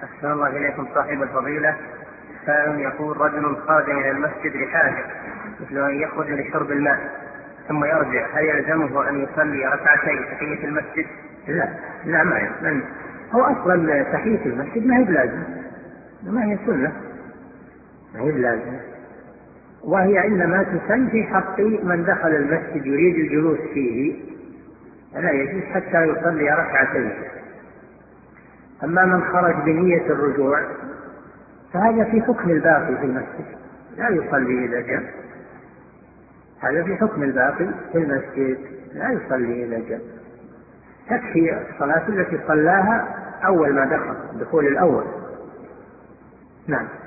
أحسن الله إليكم صاحب الفضيلة. سائل يقول: رجل خرج من المسجد لحاجة مثل أن يخرج لشرب الماء ثم يرجع، هل يلزمه أن يصلي ركعتين تحية المسجد؟ لا ما يلزم. هو أصلا تحية المسجد ما هي بلازم، ما هي سنة، ما هي بلازم، وهي إنما تسن في حق من دخل المسجد يريد الجلوس فيه، لا يجوز حتى يصلي ركعتين. أما من خرج بنية الرجوع فهذا في حكم الباقي في المسجد، لا يصلي إذا جاء، هذا في حكم الباقي في المسجد، لا يصلي إذا جاء، تكفي الصلاة التي صلاها أول ما دخل، دخول الأول. نعم.